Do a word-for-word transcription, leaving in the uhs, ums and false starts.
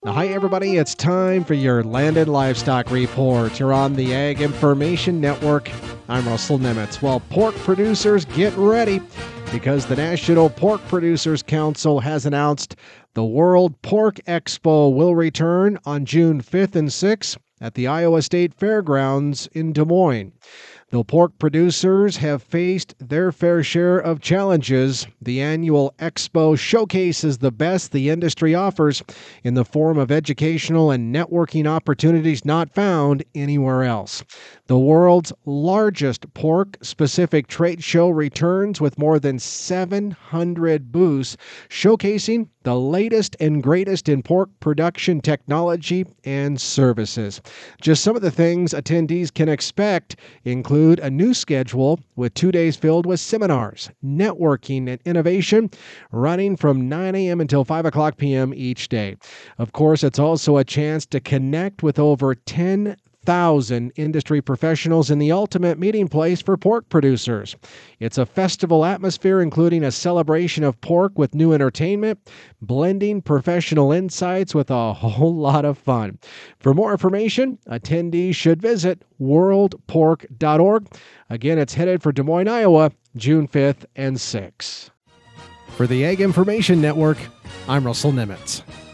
Hi, everybody. It's time for your Land and Livestock Report. You're on the Ag Information Network. I'm Russell Nemitz. Well, pork producers, get ready because the National Pork Producers Council has announced the World Pork Expo will return on June fifth and sixth at the Iowa State Fairgrounds in Des Moines. Though pork producers have faced their fair share of challenges, the annual expo showcases the best the industry offers in the form of educational and networking opportunities not found anywhere else. The world's largest pork-specific trade show returns with more than seven hundred booths showcasing the latest and greatest in pork production technology and services. Just some of the things attendees can expect include a new schedule with two days filled with seminars, networking, and innovation running from nine a.m. until five o'clock p.m. each day. Of course, it's also a chance to connect with over ten thousand industry professionals in the ultimate meeting place for pork producers. It's a festival atmosphere, including a celebration of pork with new entertainment, blending professional insights with a whole lot of fun. For more information, attendees should visit world pork dot org. Again, it's headed for Des Moines, Iowa, June fifth and sixth. For the Ag Information Network, I'm Russell Nemitz.